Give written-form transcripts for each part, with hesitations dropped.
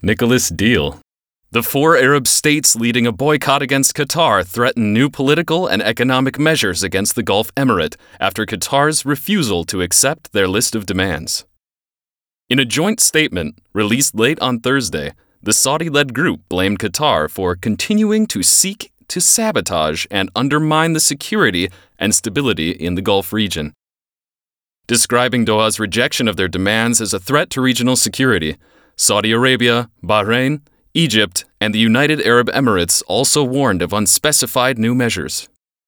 Nicholas Deal. The 4 Arab states leading a boycott against Qatar threaten new political and economic measures against the Gulf Emirate after Qatar's refusal to accept their list of demands. In a joint statement released late on Thursday, the Saudi-led group blamed Qatar for continuing to seek to sabotage and undermine the security and stability in the Gulf region. Describing Doha's rejection of their demands as a threat to regional security, Saudi Arabia, Bahrain, Egypt, and the United Arab Emirates also warned of unspecified new measures.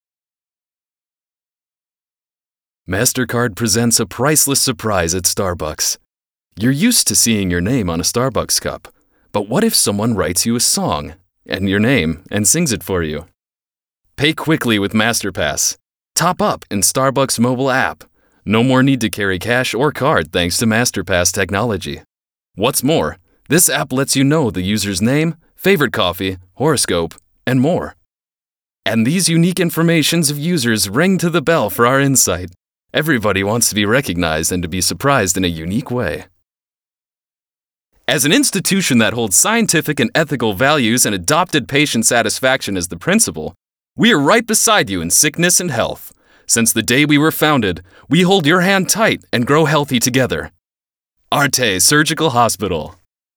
MasterCard presents a priceless surprise at Starbucks. You're used to seeing your name on a Starbucks cup, but what if someone writes you a song and your name and sings it for you? Pay quickly with MasterPass. Top up in Starbucks mobile app. No more need to carry cash or card thanks to MasterPass technology. What's more, this app lets you know the user's name, favorite coffee, horoscope, and more. And these unique informations of users ring to the bell for our insight. Everybody wants to be recognized and to be surprised in a unique way. As an institution that holds scientific and ethical values and adopted patient satisfaction as the principle, we are right beside you in sickness and health. Since the day we were founded, we hold your hand tight and grow healthy together. Arte Surgical Hospital.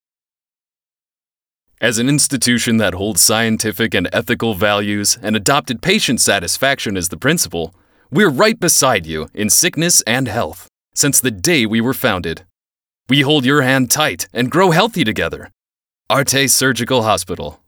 As an institution that holds scientific and ethical values and adopted patient satisfaction as the principle, we're right beside you in sickness and health since the day we were founded. We hold your hand tight and grow healthy together. Arte Surgical Hospital.